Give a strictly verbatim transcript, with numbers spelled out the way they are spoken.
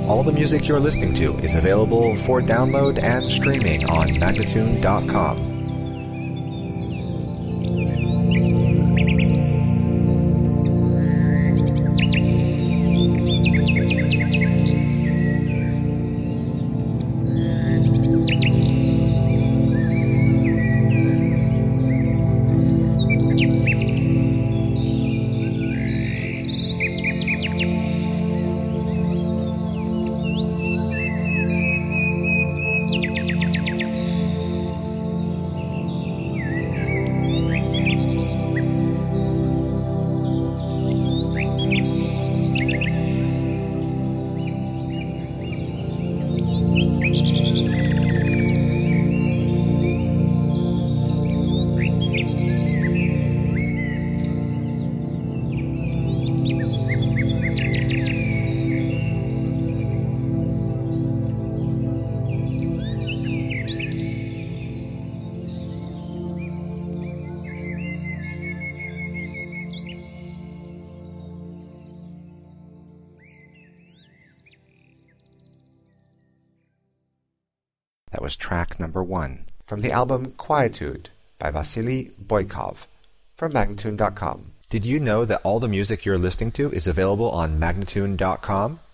All the music you're listening to is available for download and streaming on Magnatune dot com. That was track number one from the album Quietude by Vasily Boykov from Magnatune dot com. Did you know that all the music you're listening to is available on Magnatune dot com?